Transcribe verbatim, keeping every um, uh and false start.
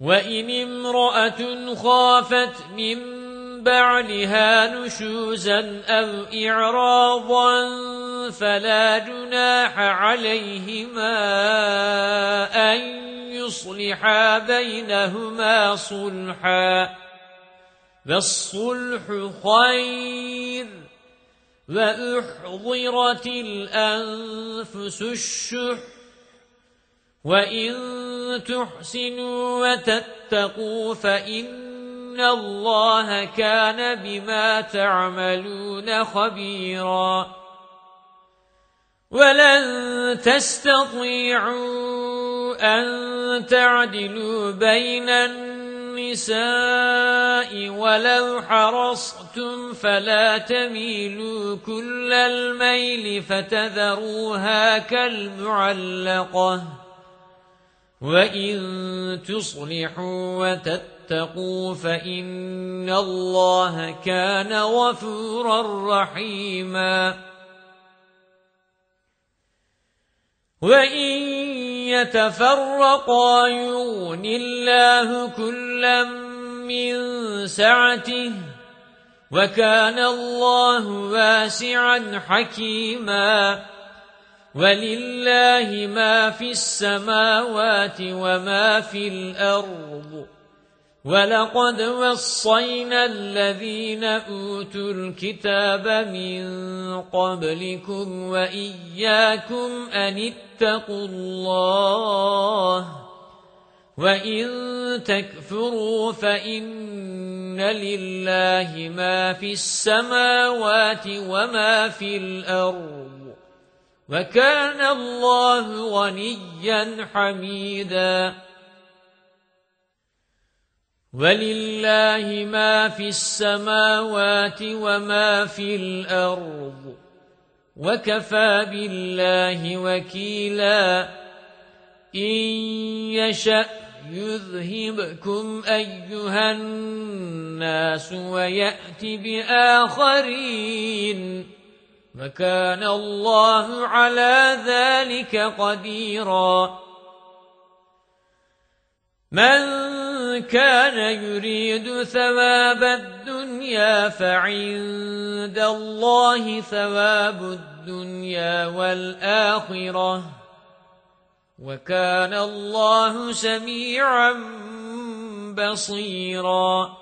وَإِنِ امْرَأَةٌ خَافَتْ مِنْ بَعْلِهَا نُشُوزًا أَوْ إِعْرَاضًا فَلَا جُنَاحَ عَلَيْهِمَا أَنْ يُصْلِحَا بَيْنَهُمَا صُلْحًا، وَالصُّلْحُ خَيْرٌ. وَأُحْضِرَتِ الْأَنْفُسُ الشُّحَّ وَإِنْ تُحْسِنُوا وَتَتَّقُوا فَإِنَّ اللَّهَ كَانَ بِمَا تَعْمَلُونَ خَبِيرًا. وَلَنْ تَسْتَطِيعُوا أَنْ تَعْدِلُوا بَيْنَ النِّسَاءِ وَلَوْ حَرَصْتُمْ فَلَا تَمِيلُوا كُلَّ الْمَيْلِ فَتَذَرُوهَا كَالْمُعَلَّقَةِ. وَإِن تُصْلِحُوا وَتَتَّقُوا فَإِنَّ اللَّهَ كَانَ غَفُورًا رَّحِيمًا. وَإِن يَتَفَرَّقَا يُغْنِ اللَّهُ كُلًّا مِّن سَعَتِهِ، وَكَانَ اللَّهُ وَاسِعًا حَكِيمًا. وَلِلَّهِ مَا فِي السَّمَاوَاتِ وَمَا فِي الْأَرْضِ. وَلَقَدْ وَصَّيْنَا الَّذِينَ أُوتُوا الْكِتَابَ مِنْ قَبْلِكُمْ وَإِيَّاكُمْ أَنِ اتَّقُوا اللَّهَ، وَإِنْ تَكْفُرُوا فَإِنَّ لِلَّهِ مَا فِي السَّمَاوَاتِ وَمَا فِي الْأَرْضِ، وَكَانَ اللَّهُ غَنِيًّا حَمِيدًا. وَلِلَّهِ مَا فِي السَّمَاوَاتِ وَمَا فِي الْأَرْضِ، وَكَفَى بِاللَّهِ وَكِيلًا. إِنْ يَشَأْ يُذْهِبْكُمْ أَيُّهَا النَّاسُ وَيَأْتِ بِآخَرِينَ، وَكَانَ اللَّهُ عَلَى ذَلِكَ قَدِيرًا. مَنْ كَانَ يُرِيدُ ثَوَابَ الدُّنْيَا فَعِندَ اللَّهِ ثَوَابُ الدُّنْيَا وَالْآخِرَةِ، وَكَانَ اللَّهُ سَمِيعًا بَصِيرًا.